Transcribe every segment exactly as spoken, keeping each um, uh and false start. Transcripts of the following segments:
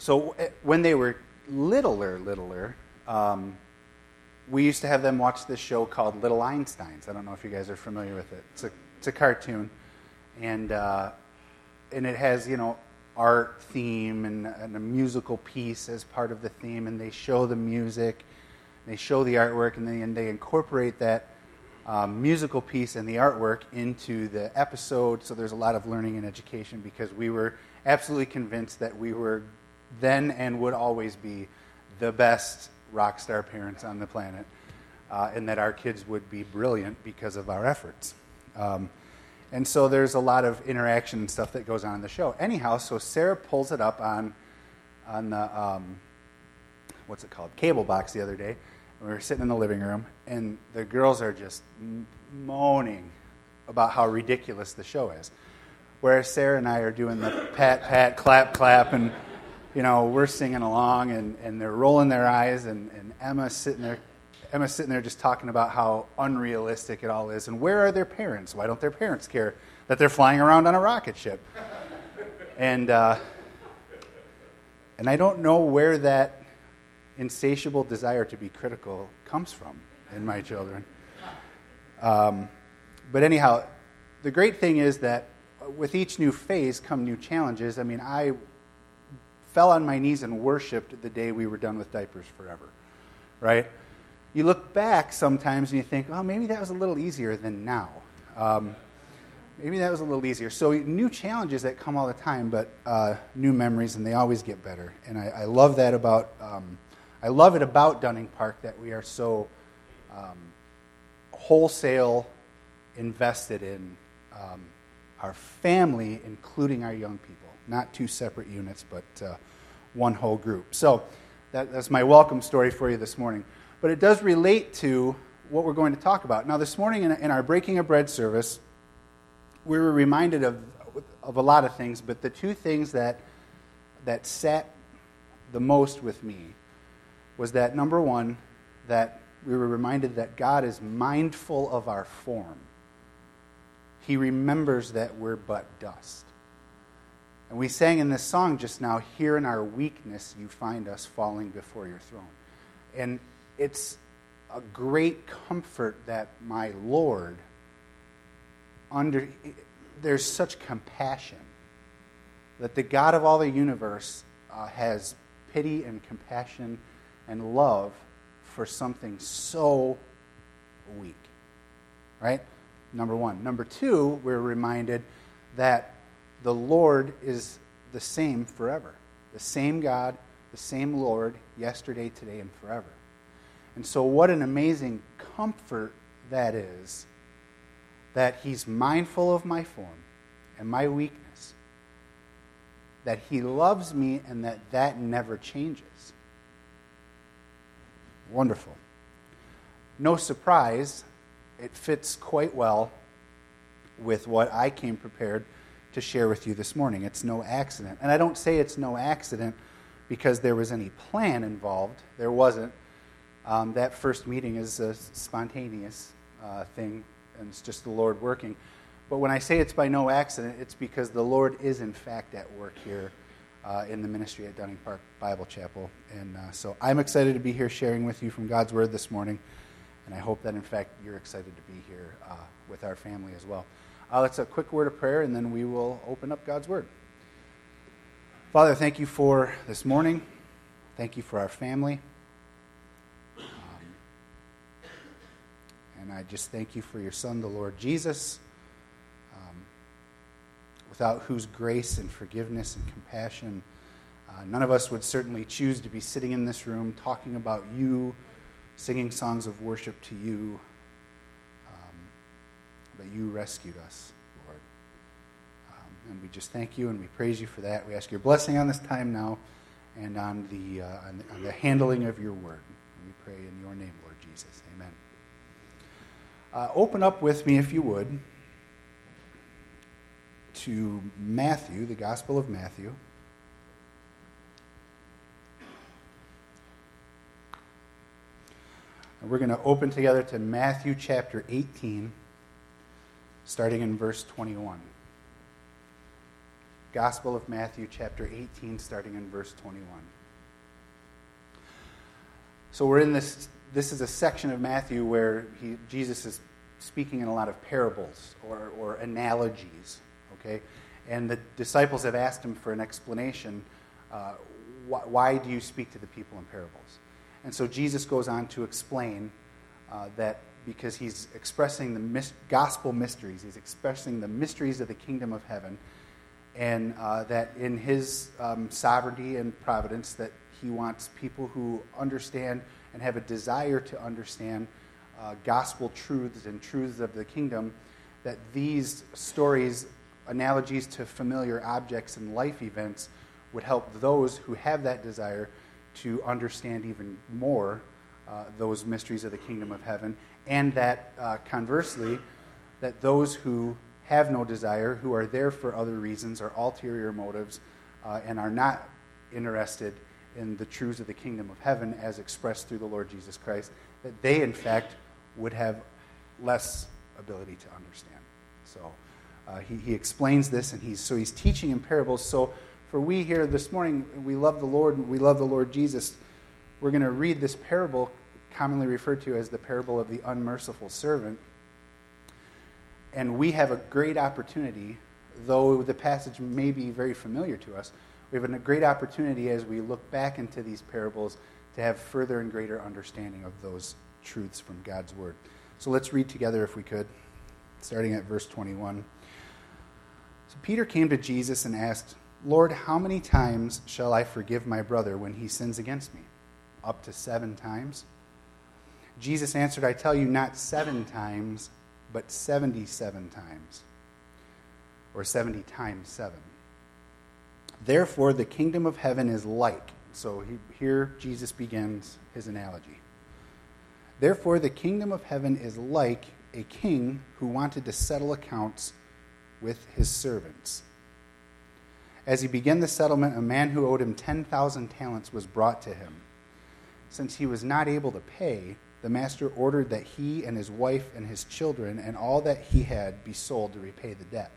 So uh, when they were littler, littler, um, we used to have them watch this show called Little Einsteins. I don't know if you guys are familiar with it. It's a it's a cartoon, and uh, and it has, you know, art theme and, and a musical piece as part of the theme, and they show the music, they show the artwork, and they and they incorporate that um, musical piece and the artwork into the episode. So there's a lot of learning and education, because we were absolutely convinced that we were then and would always be the best rock star parents on the planet, uh, and that our kids would be brilliant because of our efforts. Um, and so there's a lot of interaction and stuff that goes on in the show. Anyhow, so Sarah pulls it up on on the, um, what's it called, cable box the other day. We were sitting in the living room, and the girls are just moaning about how ridiculous the show is. Whereas Sarah and I are doing the pat, pat, clap, clap, and, you know, we're singing along, and, and they're rolling their eyes, and, and Emma's sitting there, Emma's sitting there just talking about how unrealistic it all is, and where are their parents? Why don't their parents care that they're flying around on a rocket ship? And uh, and I don't know where that insatiable desire to be critical comes from in my children. Um, but anyhow, the great thing is that with each new phase come new challenges. I mean, I fell on my knees and worshipped the day we were done with diapers forever, right? You look back sometimes and you think, oh, maybe that was a little easier than now. Um, maybe that was a little easier. So new challenges that come all the time, but uh, new memories, and they always get better. And I, I love that about, um, I love it about Dunning Park, that we are so um, wholesale invested in um, our family, including our young people. Not two separate units, but uh, one whole group. So that, that's my welcome story for you this morning. But it does relate to what we're going to talk about. Now, this morning in, in our Breaking of Bread service, we were reminded of, of a lot of things, but the two things that that sat the most with me was that, number one, that we were reminded that God is mindful of our form. He remembers that we're but dust. And we sang in this song just now, here in our weakness you find us falling before your throne. And it's a great comfort that my Lord, under there's such compassion, that the God of all the universe uh, has pity and compassion and love for something so weak. Right? Number one. Number two, we're reminded that the Lord is the same forever. The same God, the same Lord, yesterday, today, and forever. And so what an amazing comfort that is, that He's mindful of my form and my weakness, that He loves me, and that that never changes. Wonderful. No surprise, it fits quite well with what I came prepared to share with you this morning. It's no accident. And I don't say it's no accident because there was any plan involved. There wasn't. Um, that first meeting is a spontaneous uh, thing, and it's just the Lord working. But when I say it's by no accident, it's because the Lord is in fact at work here uh, in the ministry at Dunning Park Bible Chapel. And uh, so I'm excited to be here sharing with you from God's Word this morning, and I hope that in fact you're excited to be here uh, with our family as well. Uh, let's a quick word of prayer, and then we will open up God's Word. Father, thank you for this morning. Thank you for our family. And I just thank you for your Son, the Lord Jesus, um, without whose grace and forgiveness and compassion, uh, none of us would certainly choose to be sitting in this room talking about you, singing songs of worship to you. Um, but you rescued us, Lord. Um, and we just thank you and we praise you for that. We ask your blessing on this time now and on the, uh, on the, on the handling of your word. And we pray in your name, Lord Jesus. Amen. Uh, open up with me, if you would, to Matthew, the Gospel of Matthew. And we're going to open together to Matthew chapter eighteen, starting in verse twenty-one. Gospel of Matthew, chapter eighteen, starting in verse twenty-one. So we're in this, this is a section of Matthew where he, Jesus is speaking in a lot of parables or, or analogies, okay? And the disciples have asked him for an explanation. Uh, wh- why do you speak to the people in parables? And so Jesus goes on to explain uh, that because he's expressing the mis- gospel mysteries, he's expressing the mysteries of the kingdom of heaven, and uh, that in his um, sovereignty and providence that he wants people who understand and have a desire to understand uh, gospel truths and truths of the kingdom, that these stories, analogies to familiar objects and life events, would help those who have that desire to understand even more uh, those mysteries of the kingdom of heaven, and that uh, conversely, that those who have no desire, who are there for other reasons or ulterior motives, uh, and are not interested in the truths of the kingdom of heaven as expressed through the Lord Jesus Christ, that they, in fact, would have less ability to understand. So uh, he, he explains this, and he's so he's teaching in parables. So for we here this morning, we love the Lord, and we love the Lord Jesus. We're going to read this parable, commonly referred to as the parable of the unmerciful servant. And we have a great opportunity, though the passage may be very familiar to us, we have a great opportunity as we look back into these parables to have further and greater understanding of those truths from God's Word. So let's read together if we could, starting at verse twenty-one. So Peter came to Jesus and asked, "Lord, how many times shall I forgive my brother when he sins against me? Up to seven times?" Jesus answered, "I tell you, not seven times, but seventy-seven times, or seventy times seven. Therefore, the kingdom of heaven is like," so he, here Jesus begins his analogy. "Therefore, the kingdom of heaven is like a king who wanted to settle accounts with his servants. As he began the settlement, a man who owed him ten thousand talents was brought to him. Since he was not able to pay, the master ordered that he and his wife and his children and all that he had be sold to repay the debt.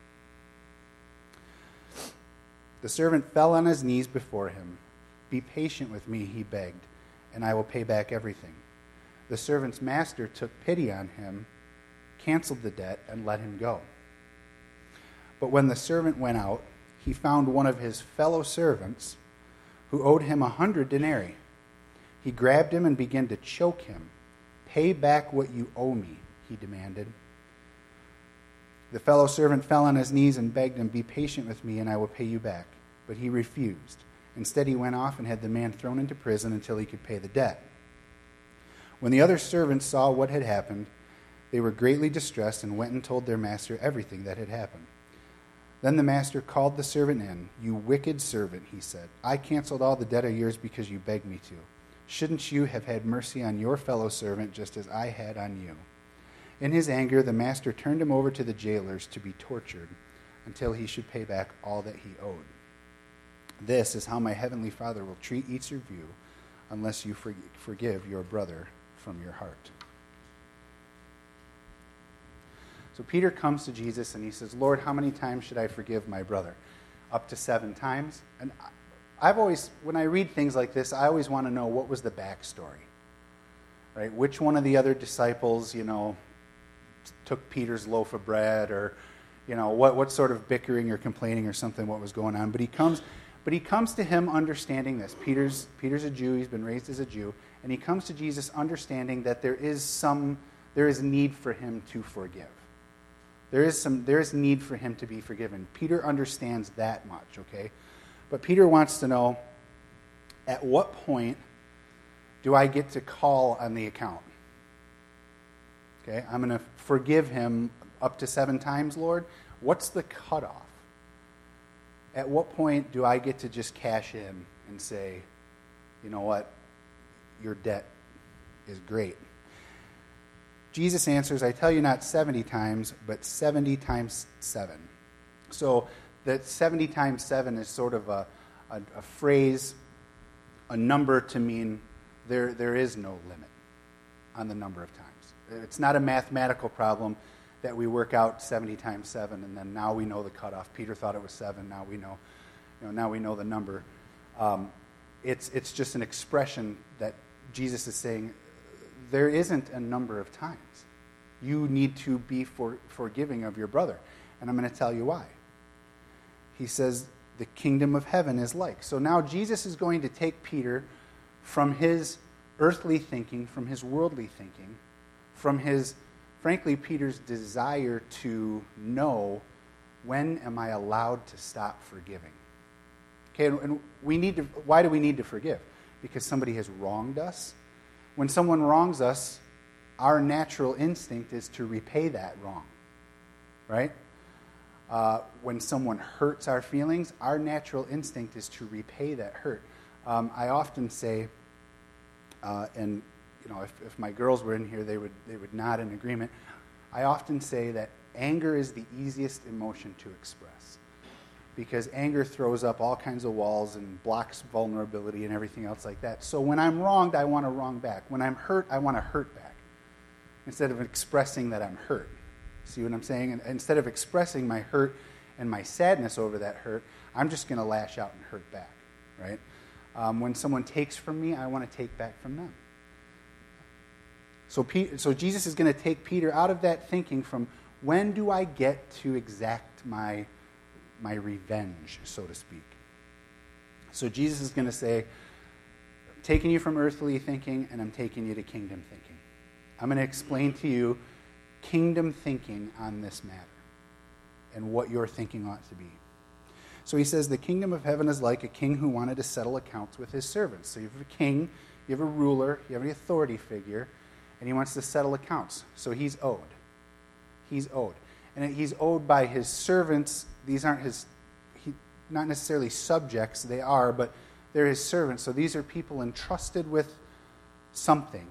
The servant fell on his knees before him. 'Be patient with me,' he begged, 'and I will pay back everything.' The servant's master took pity on him, canceled the debt, and let him go. But when the servant went out, he found one of his fellow servants who owed him a hundred denarii. He grabbed him and began to choke him. 'Pay back what you owe me,' he demanded. The fellow servant fell on his knees and begged him, 'Be patient with me, and I will pay you back.' But he refused. Instead, he went off and had the man thrown into prison until he could pay the debt. When the other servants saw what had happened, they were greatly distressed and went and told their master everything that had happened. Then the master called the servant in. 'You wicked servant,' he said, 'I canceled all the debt of yours because you begged me to. Shouldn't you have had mercy on your fellow servant just as I had on you?' In his anger, the master turned him over to the jailers to be tortured until he should pay back all that he owed. This is how my heavenly Father will treat each of you unless you forgive your brother from your heart." So Peter comes to Jesus and he says, "Lord, how many times should I forgive my brother?" Up to seven times. And I've always, when I read things like this, I always want to know what was the backstory, right? Which one of the other disciples, you know, took Peter's loaf of bread, or, you know, what what sort of bickering or complaining or something, what was going on. But he comes, but he comes to him understanding this. Peter's Peter's a Jew. He's been raised as a Jew, and he comes to Jesus understanding that there is some there is need for him to forgive. There is some there is need for him to be forgiven. Peter understands that much, okay? But Peter wants to know, at what point do I get to call on the account? Okay, I'm going to forgive him up to seven times, Lord. What's the cutoff? At what point do I get to just cash in and say, you know what, your debt is great? Jesus answers, "I tell you, not seventy times, but seventy times seven." So that seventy times seven is sort of a, a, a phrase, a number to mean there there is no limit on the number of times. It's not a mathematical problem that we work out seventy times seven, and then now we know the cutoff. Peter thought it was seven. Now we know, you know, now we know the number. Um, it's it's just an expression that Jesus is saying there isn't a number of times. You need to be for, forgiving of your brother, and I'm going to tell you why. He says the kingdom of heaven is like. So now Jesus is going to take Peter from his earthly thinking, from his worldly thinking, from his, frankly, Peter's desire to know, when am I allowed to stop forgiving? Okay, and, and we need to, why do we need to forgive? Because somebody has wronged us. When someone wrongs us, our natural instinct is to repay that wrong, right? Uh, when someone hurts our feelings, our natural instinct is to repay that hurt. Um, I often say, uh, and you know, if, if my girls were in here, they would they would nod in agreement. I often say that anger is the easiest emotion to express, because anger throws up all kinds of walls and blocks vulnerability and everything else like that. So when I'm wronged, I want to wrong back. When I'm hurt, I want to hurt back, instead of expressing that I'm hurt. See what I'm saying? And instead of expressing my hurt and my sadness over that hurt, I'm just going to lash out and hurt back, right? Um, when someone takes from me, I want to take back from them. So, Pe- so Jesus is going to take Peter out of that thinking from, when do I get to exact my, my revenge, so to speak? So Jesus is going to say, I'm taking you from earthly thinking, and I'm taking you to kingdom thinking. I'm going to explain to you kingdom thinking on this matter and what your thinking ought to be. So he says the kingdom of heaven is like a king who wanted to settle accounts with his servants. So you have a king, you have a ruler, you have an authority figure, and he wants to settle accounts. So he's owed. He's owed. And he's owed by his servants. These aren't his, he, not necessarily subjects, they are, but they're his servants. So these are people entrusted with something,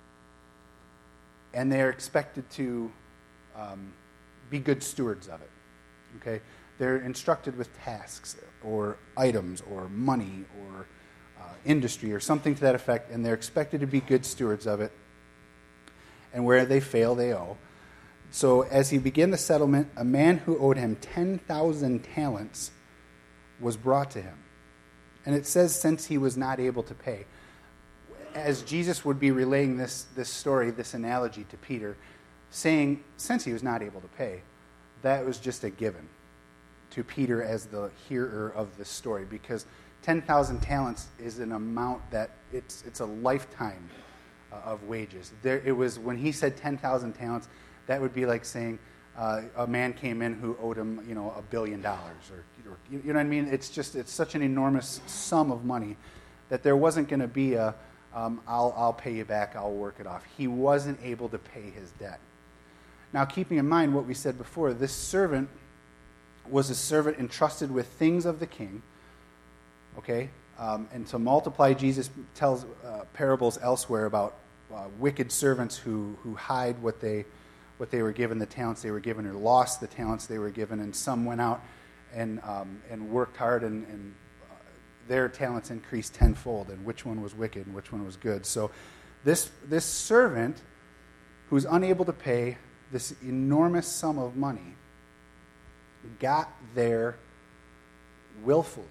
and they're expected to um, be good stewards of it. Okay? They're instructed with tasks or items or money or uh, industry or something to that effect, and they're expected to be good stewards of it. And where they fail, they owe. So as he began the settlement, a man who owed him ten thousand talents was brought to him. And it says, since he was not able to pay. As Jesus would be relaying this, this story, this analogy to Peter, saying, since he was not able to pay, that was just a given to Peter as the hearer of this story, because ten thousand talents is an amount that it's it's a lifetime uh, of wages. There, it was, when he said ten thousand talents, that would be like saying uh, a man came in who owed him, you know, a billion dollars, or, or you know what I mean? It's just, it's such an enormous sum of money that there wasn't going to be a, um, I'll I'll pay you back, I'll work it off. He wasn't able to pay his debt. Now, keeping in mind what we said before, this servant was a servant entrusted with things of the king, okay? Um, and to multiply, Jesus tells uh, parables elsewhere about uh, wicked servants who, who hide what they what they were given, the talents they were given, or lost the talents they were given, and some went out and um, and worked hard, and, and uh, their talents increased tenfold, and which one was wicked and which one was good. So this this servant who's unable to pay this enormous sum of money got there willfully.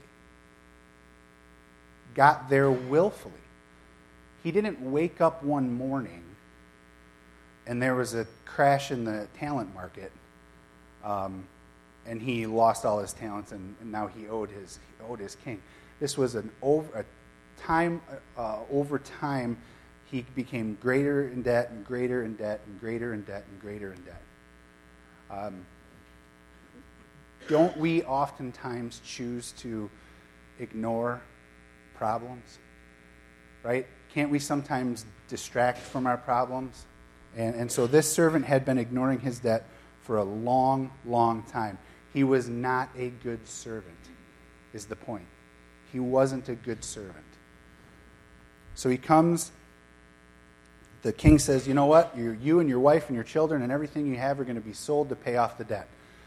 Got there willfully. He didn't wake up one morning and there was a crash in the talent market, um, and he lost all his talents, and, and now he owed his he owed his king. This was an over a time uh, over time. He became greater in debt and greater in debt and greater in debt and greater in debt. Um, don't we oftentimes choose to ignore problems? Right? Can't we sometimes distract from our problems? And, and so this servant had been ignoring his debt for a long, long time. He was not a good servant, is the point. He wasn't a good servant. So he comes, the king says, you know what? You, you and your wife and your children and everything you have are going to be sold to pay off the debt.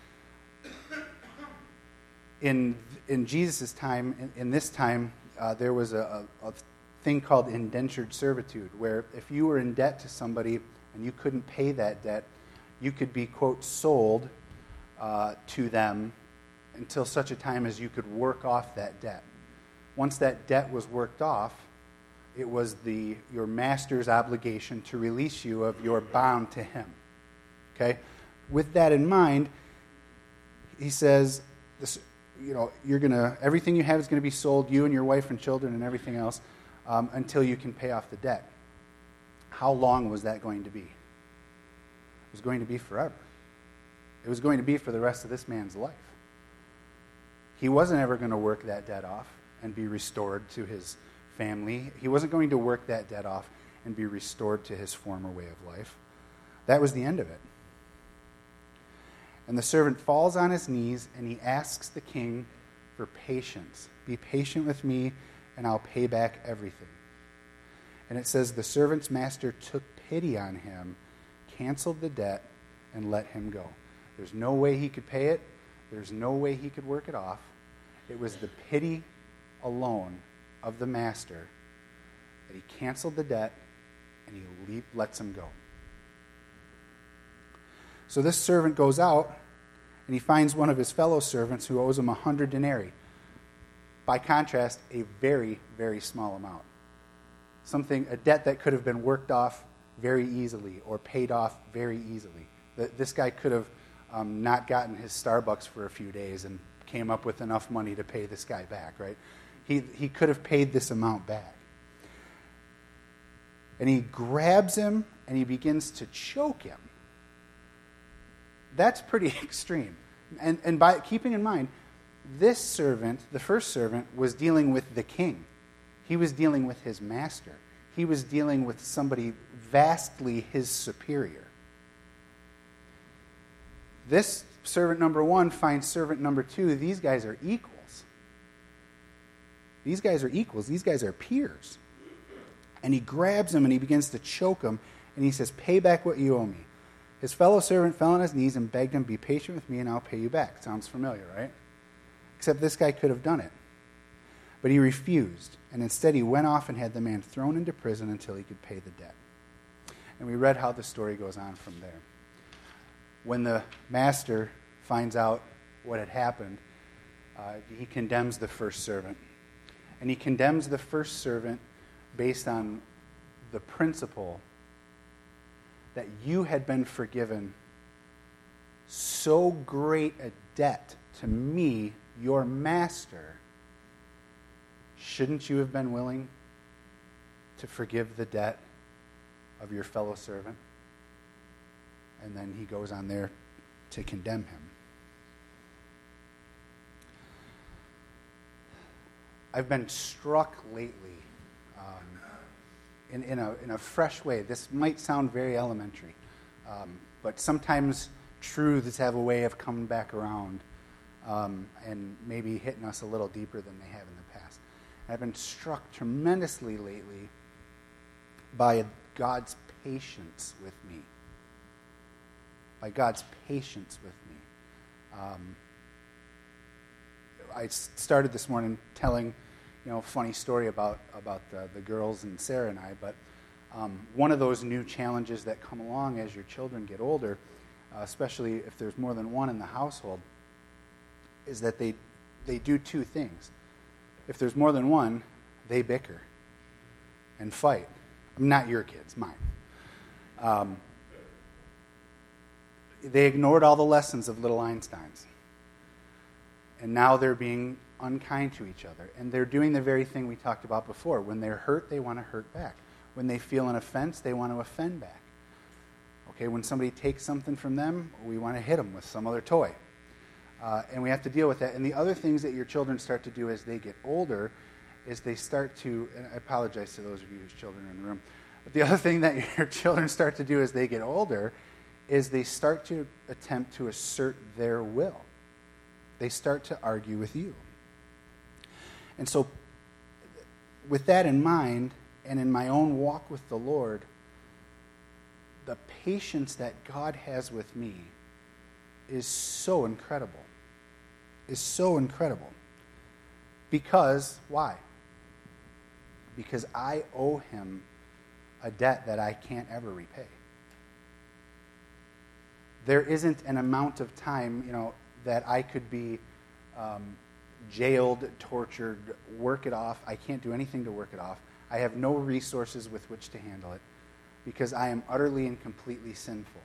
In in Jesus' time, in, in this time, uh, there was a, a, a thing called indentured servitude, where if you were in debt to somebody and you couldn't pay that debt, you could be, quote, sold uh, to them until such a time as you could work off that debt. Once that debt was worked off, it was the your master's obligation to release you of your bond to him. Okay? With that in mind, he says, this, you know, you're gonna everything you have is going to be sold, you and your wife and children and everything else, um, until you can pay off the debt. How long was that going to be? It was going to be forever. It was going to be for the rest of this man's life. He wasn't ever going to work that debt off and be restored to his family. He wasn't going to work that debt off and be restored to his former way of life. That was the end of it. And the servant falls on his knees and he asks the king for patience. Be patient with me and I'll pay back everything. And it says the servant's master took pity on him, canceled the debt, and let him go. There's no way he could pay it. There's no way he could work it off. It was the pity alone of the master that he canceled the debt and he leap, lets him go. So this servant goes out and he finds one of his fellow servants who owes him a hundred denarii. By contrast, a very, very small amount. Something, a debt that could have been worked off very easily or paid off very easily. This guy could have um, not gotten his Starbucks for a few days and came up with enough money to pay this guy back, right? He, he could have paid this amount back. And he grabs him and he begins to choke him. That's pretty extreme. And, and by keeping in mind, this servant, the first servant, was dealing with the king. He was dealing with his master. He was dealing with somebody vastly his superior. This servant number one finds servant number two. These guys are equals. These guys are equals. These guys are peers. And he grabs him and he begins to choke him. And he says, pay back what you owe me. His fellow servant fell on his knees and begged him, be patient with me and I'll pay you back. Sounds familiar, right? Except this guy could have done it. But he refused. And instead he went off and had the man thrown into prison until he could pay the debt. And we read how the story goes on from there. When the master finds out what had happened, uh, he condemns the first servant. And he condemns the first servant based on the principle that you had been forgiven so great a debt to me, your master. Shouldn't you have been willing to forgive the debt of your fellow servant? And then he goes on there to condemn him. I've been struck lately um, in, in, a, in a fresh way. This might sound very elementary, um, but sometimes truths have a way of coming back around um, and maybe hitting us a little deeper than they have in the past. I've been struck tremendously lately by God's patience with me. By God's patience with me. Um, I started this morning telling, you know, a funny story about about the, the girls and Sarah and I, but um, one of those new challenges that come along as your children get older, uh, especially if there's more than one in the household, is that they they do two things. If there's more than one, they bicker and fight. Not your kids, mine. Um, they ignored all the lessons of little Einsteins. And now they're being unkind to each other. And they're doing the very thing we talked about before. When they're hurt, they want to hurt back. When they feel an offense, they want to offend back. Okay, when somebody takes something from them, we want to hit them with some other toy. Uh, and we have to deal with that. And the other things that your children start to do as they get older is they start to, and I apologize to those of you whose children are in the room, but the other thing that your children start to do as they get older is they start to attempt to assert their will. They start to argue with you. And so with that in mind, and in my own walk with the Lord, the patience that God has with me is so incredible. Is so incredible. Because, why? Because I owe him a debt that I can't ever repay. There isn't an amount of time, you know, that I could be um, jailed, tortured, work it off. I can't do anything to work it off. I have no resources with which to handle it because I am utterly and completely sinful.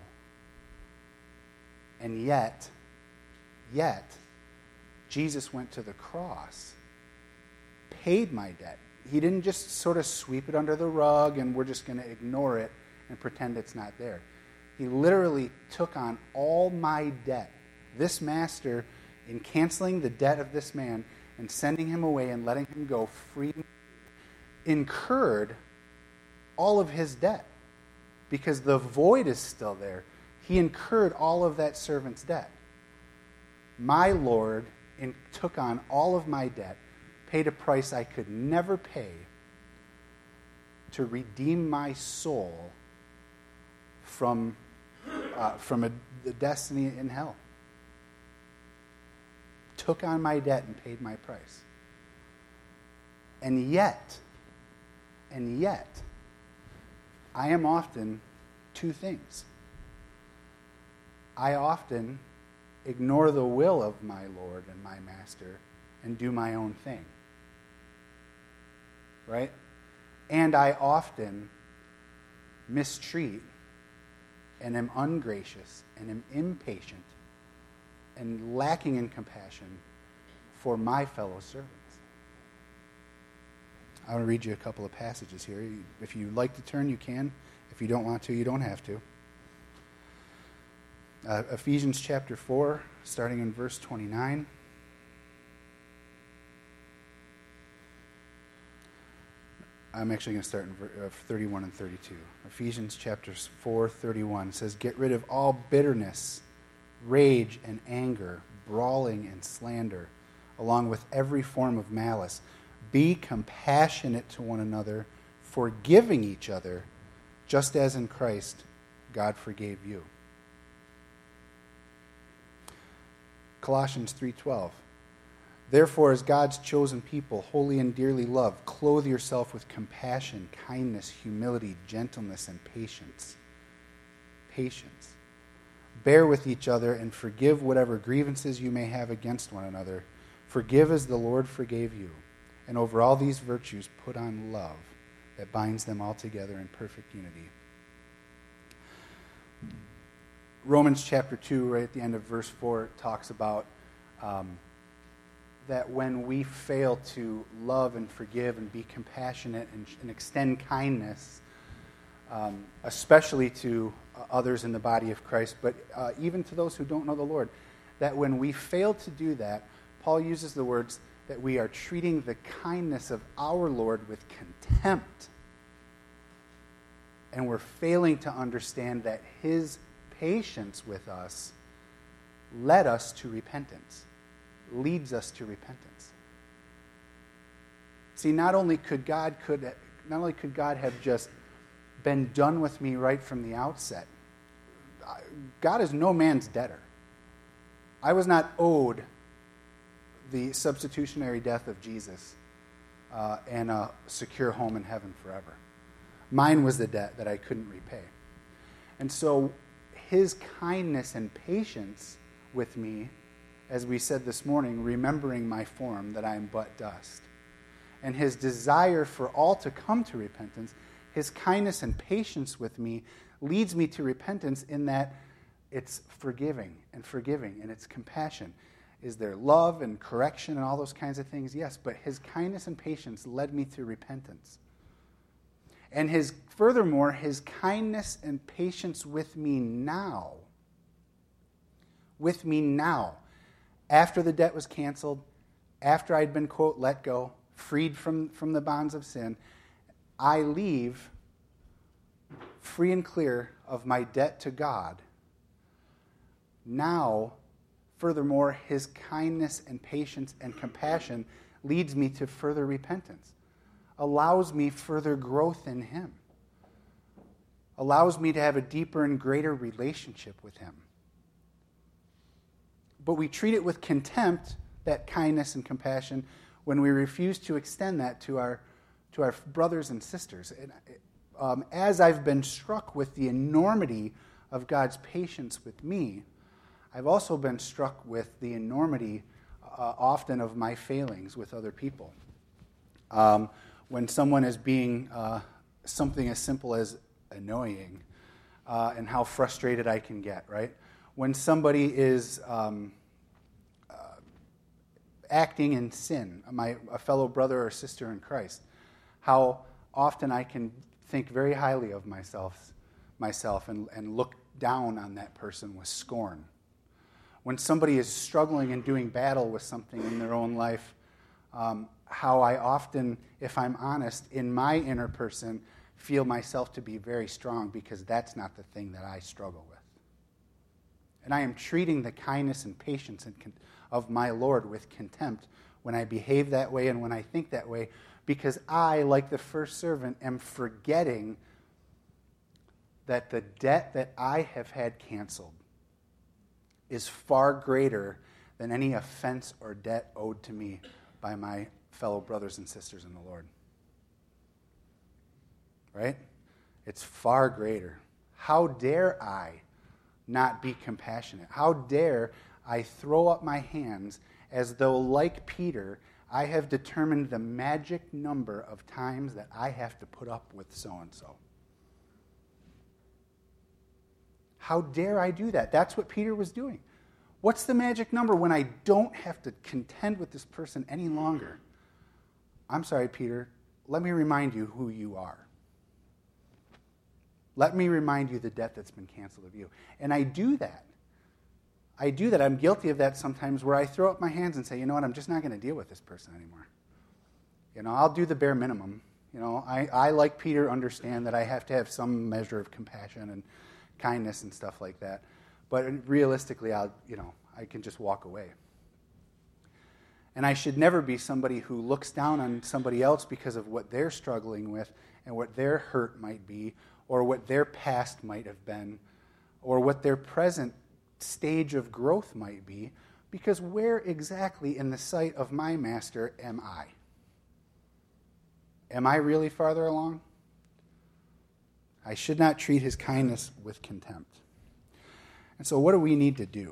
And yet, yet, Jesus went to the cross, paid my debt. He didn't just sort of sweep it under the rug and we're just going to ignore it and pretend it's not there. He literally took on all my debt. This master, in canceling the debt of this man and sending him away and letting him go free, incurred all of his debt because the void is still there. He incurred all of that servant's debt. My Lord in, took on all of my debt, paid a price I could never pay to redeem my soul from, uh, from a, the destiny in hell. Took on my debt and paid my price. And yet, and yet, I am often two things. I often ignore the will of my Lord and my Master and do my own thing. Right? And I often mistreat and am ungracious and am impatient and lacking in compassion for my fellow servants. I want to read you a couple of passages here. If you like to turn, you can. If you don't want to, you don't have to. Uh, Ephesians chapter four, starting in verse twenty-nine. I'm actually going to start in ver- uh, thirty-one and thirty-two. Ephesians chapter four, thirty-one says, "Get rid of all bitterness, rage and anger, brawling and slander, along with every form of malice. Be compassionate to one another, forgiving each other, just as in Christ God forgave you." Colossians three twelve. "Therefore, as God's chosen people, holy and dearly loved, clothe yourself with compassion, kindness, humility, gentleness, and patience." Patience. "Bear with each other and forgive whatever grievances you may have against one another. Forgive as the Lord forgave you. And over all these virtues, put on love that binds them all together in perfect unity." Romans chapter two, right at the end of verse four, talks about um, that when we fail to love and forgive and be compassionate and, and extend kindness, um, especially to uh, others in the body of Christ, but uh, even to those who don't know the Lord, that when we fail to do that, Paul uses the words that we are treating the kindness of our Lord with contempt. And we're failing to understand that his patience with us led us to repentance, leads us to repentance. See, not only could God could not only could God have just been done with me right from the outset, God is no man's debtor. I was not owed the substitutionary death of Jesus uh, and a secure home in heaven forever. Mine was the debt that I couldn't repay. And so his kindness and patience with me, as we said this morning, remembering my form, that I am but dust, and his desire for all to come to repentance, his kindness and patience with me leads me to repentance in that it's forgiving and forgiving and it's compassion. Is there love and correction and all those kinds of things? Yes, but his kindness and patience led me to repentance. And his, furthermore, his kindness and patience with me now, with me now, after the debt was canceled, after I'd been, quote, let go, freed from, from the bonds of sin, I leave free and clear of my debt to God. Now, furthermore, his kindness and patience and compassion leads me to further repentance, allows me further growth in him, allows me to have a deeper and greater relationship with him. But we treat it with contempt, that kindness and compassion, when we refuse to extend that to our to our brothers and sisters. And, um, as I've been struck with the enormity of God's patience with me, I've also been struck with the enormity uh, often of my failings with other people. Um, when someone is being uh, something as simple as annoying, uh, and how frustrated I can get, right? When somebody is um, uh, acting in sin, my a fellow brother or sister in Christ, how often I can think very highly of myself, myself and, and look down on that person with scorn. When somebody is struggling and doing battle with something in their own life, um, how I often, if I'm honest, in my inner person, feel myself to be very strong because that's not the thing that I struggle with. And I am treating the kindness and patience and con- of my Lord with contempt when I behave that way and when I think that way, because I, like the first servant, am forgetting that the debt that I have had canceled is far greater than any offense or debt owed to me by my fellow brothers and sisters in the Lord. Right? It's far greater. How dare I not be compassionate? How dare I throw up my hands as though, like Peter, I have determined the magic number of times that I have to put up with so-and-so? How dare I do that? That's what Peter was doing. What's the magic number when I don't have to contend with this person any longer? I'm sorry, Peter. Let me remind you who you are. Let me remind you the debt that's been canceled of you. And I do that. I do that. I'm guilty of that sometimes where I throw up my hands and say, you know what, I'm just not going to deal with this person anymore. You know, I'll do the bare minimum. You know, I, I, like Peter, understand that I have to have some measure of compassion and kindness and stuff like that. But realistically, I'll, you know, I can just walk away. And I should never be somebody who looks down on somebody else because of what they're struggling with and what their hurt might be, or what their past might have been, or what their present stage of growth might be, because where exactly in the sight of my master am I? Am I really farther along? I should not treat his kindness with contempt. And so what do we need to do?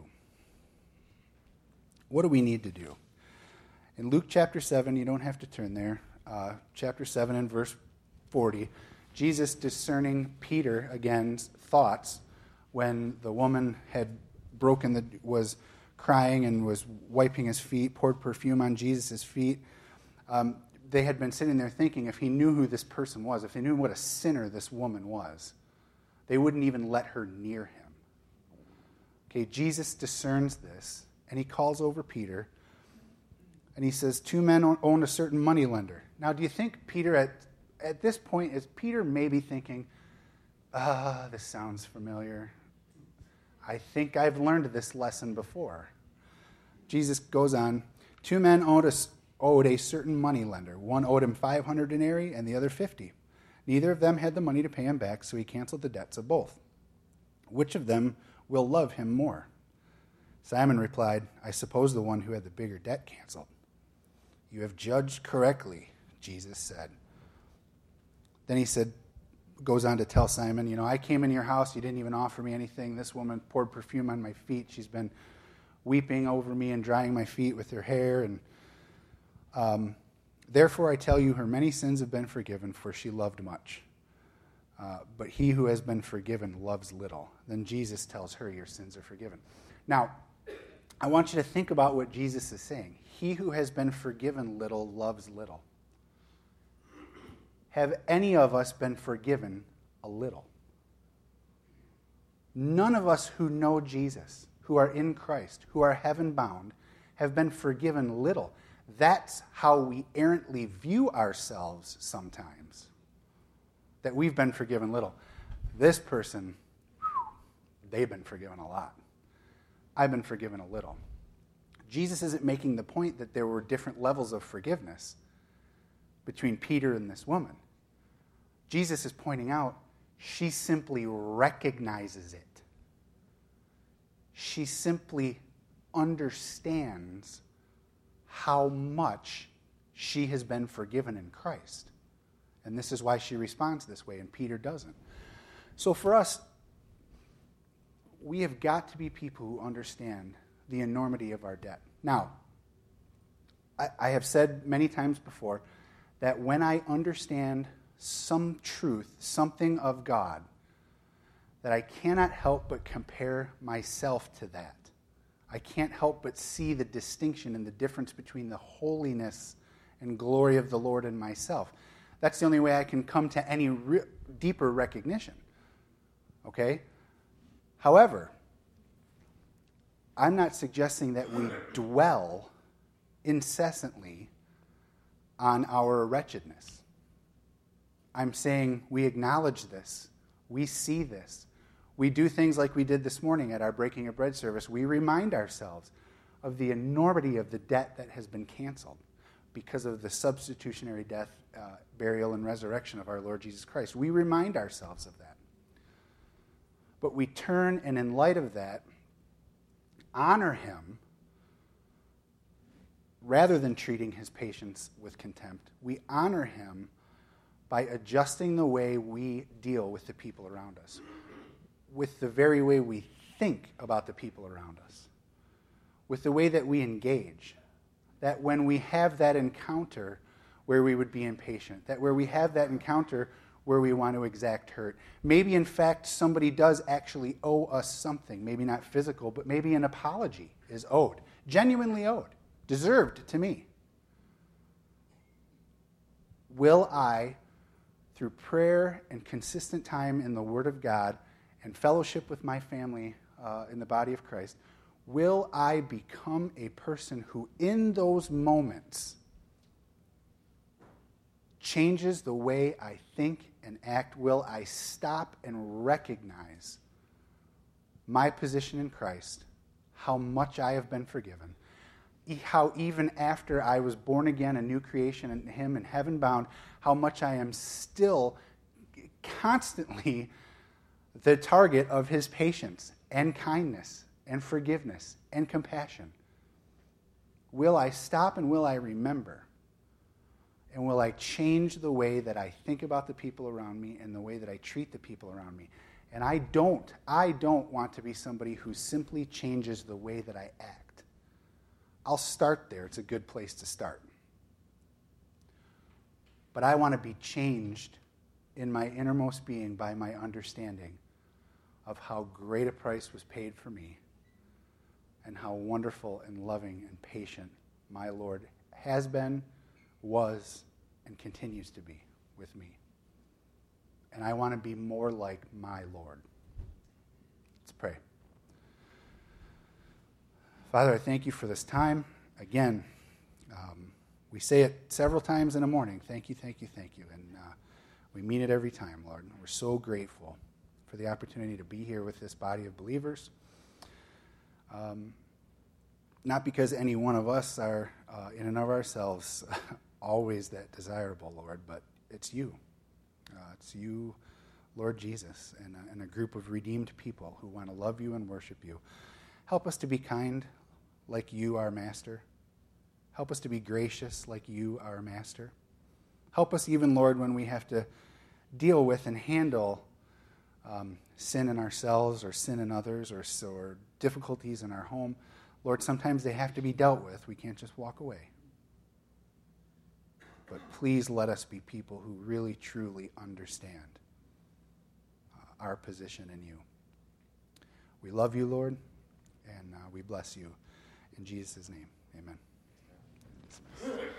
What do we need to do? In Luke chapter seven, you don't have to turn there, uh, chapter seven and verse forty, Jesus discerning Peter again's thoughts when the woman had broken the, was crying and was wiping his feet, poured perfume on Jesus' feet. Um, they had been sitting there thinking if he knew who this person was, if they knew what a sinner this woman was, they wouldn't even let her near him. Okay, Jesus discerns this, and he calls over Peter, and he says, two men owned a certain moneylender. Now, do you think Peter, at, at this point, is Peter maybe thinking, ah, this sounds familiar. I think I've learned this lesson before. Jesus goes on, two men owed a, owed a certain moneylender. One owed him five hundred denarii and the other fifty. Neither of them had the money to pay him back, so he canceled the debts of both. Which of them will love him more? Simon replied, I suppose the one who had the bigger debt canceled. You have judged correctly, Jesus said. Then he said, goes on to tell Simon, you know, I came in your house, you didn't even offer me anything. This woman poured perfume on my feet. She's been weeping over me and drying my feet with her hair. And um, therefore I tell you, her many sins have been forgiven, for she loved much. Uh, but he who has been forgiven loves little. Then Jesus tells her, your sins are forgiven. Now, I want you to think about what Jesus is saying. He who has been forgiven little loves little. Have any of us been forgiven a little? None of us who know Jesus, who are in Christ, who are heaven-bound, have been forgiven little. That's how we errantly view ourselves sometimes, that we've been forgiven little. This person, they've been forgiven a lot. I've been forgiven a little. Jesus isn't making the point that there were different levels of forgiveness between Peter and this woman. Jesus is pointing out she simply recognizes it. She simply understands how much she has been forgiven in Christ. And this is why she responds this way, and Peter doesn't. So for us, we have got to be people who understand the enormity of our debt. Now, I, I have said many times before that when I understand some truth, something of God, that I cannot help but compare myself to that. I can't help but see the distinction and the difference between the holiness and glory of the Lord and myself. That's the only way I can come to any re- deeper recognition. Okay? However, I'm not suggesting that we dwell incessantly on our wretchedness. I'm saying we acknowledge this. We see this. We do things like we did this morning at our Breaking of Bread service. We remind ourselves of the enormity of the debt that has been canceled because of the substitutionary death, uh, burial, and resurrection of our Lord Jesus Christ. We remind ourselves of that. But we turn and in light of that, honor him rather than treating his patience with contempt. We honor him by adjusting the way we deal with the people around us, with the very way we think about the people around us, with the way that we engage. That when we have that encounter where we would be impatient, that where we have that encounter where we want to exact hurt, maybe in fact somebody does actually owe us something, maybe not physical, but maybe an apology is owed, genuinely owed, deserved to me. Will I, through prayer and consistent time in the Word of God and fellowship with my family uh, in the body of Christ, will I become a person who in those moments changes the way I think and act? Will I stop and recognize my position in Christ, how much I have been forgiven, how even after I was born again, a new creation in him and heaven bound, how much I am still constantly the target of his patience and kindness and forgiveness and compassion? Will I stop and will I remember? And will I change the way that I think about the people around me and the way that I treat the people around me? And I don't, I don't want to be somebody who simply changes the way that I act. I'll start there. It's a good place to start. But I want to be changed in my innermost being by my understanding of how great a price was paid for me and how wonderful and loving and patient my Lord has been, was, and continues to be with me. And I want to be more like my Lord. Let's pray. Father, I thank you for this time. Again, um, we say it several times in the morning. Thank you, thank you, thank you. And uh, we mean it every time, Lord. We're so grateful for the opportunity to be here with this body of believers. Um, not because any one of us are, uh, in and of ourselves, always that desirable, Lord, but it's you. Uh, it's you, Lord Jesus, and a, and a group of redeemed people who want to love you and worship you. Help us to be kind like you, our Master. Help us to be gracious like you, our Master. Help us even, Lord, when we have to deal with and handle um, sin in ourselves or sin in others or, or difficulties in our home. Lord, sometimes they have to be dealt with. We can't just walk away. But please let us be people who really, truly understand uh, our position in you. We love you, Lord, and uh, we bless you. In Jesus' name, amen.